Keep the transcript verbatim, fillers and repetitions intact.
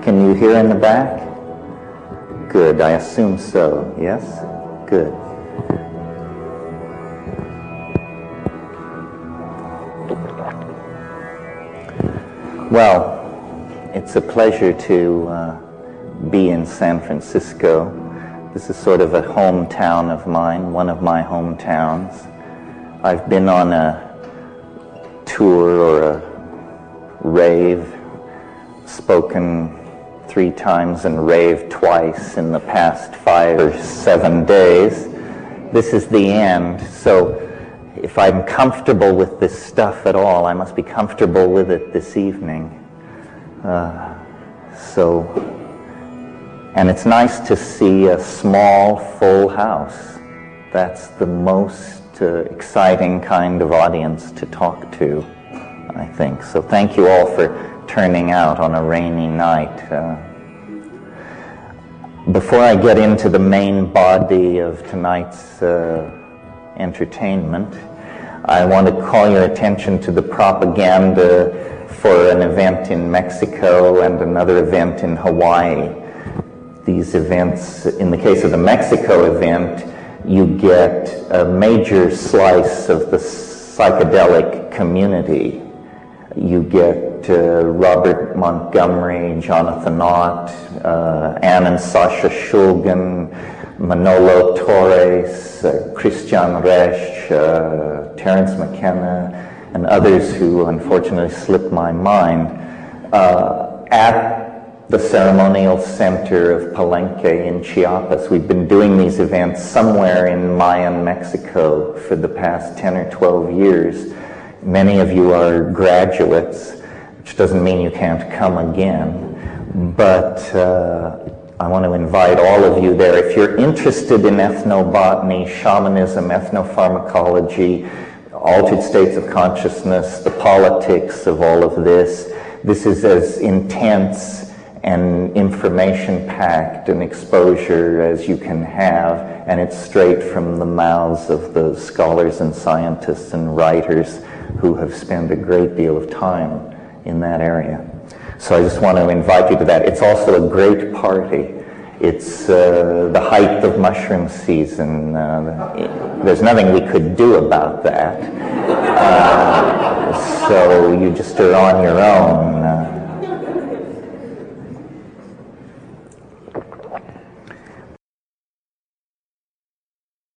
Can you hear in the back? Good, I assume so. Yes? Good. Well, it's a pleasure to uh, be in San Francisco. This is sort of a hometown of mine, one of my hometowns. I've been on a tour or a rave, spoken three times and raved twice in the past five or seven days. This is the end, so if I'm comfortable with this stuff at all, I must be comfortable with it this evening. Uh, so, and it's nice to see a small, full house. That's the most uh, exciting kind of audience to talk to, I think. So thank you all for turning out on a rainy night. Uh, before I get into the main body of tonight's uh, entertainment, I want to call your attention to the propaganda for an event in Mexico and another event in Hawaii. These events, in the case of the Mexico event, you get a major slice of the psychedelic community. You get uh, Robert Montgomery, Jonathan Ott, uh, Ann and Sasha Shulgin, Manolo Torres, uh, Christian Resch, uh, Terence McKenna, and others who unfortunately slipped my mind, uh, at the ceremonial center of Palenque in Chiapas. We've been doing these events somewhere in Mayan Mexico for the past ten or twelve years. Many of you are graduates, which doesn't mean you can't come again, but uh, I want to invite all of you there. If you're interested in ethnobotany, shamanism, ethnopharmacology, altered states of consciousness, the politics of all of this, this is as intense and information-packed an exposure as you can have, and it's straight from the mouths of the scholars and scientists and writers who have spent a great deal of time in that area. So I just want to invite you to that. It's also a great party. It's uh, the height of mushroom season. Uh, there's nothing we could do about that. Uh, so you just are on your own.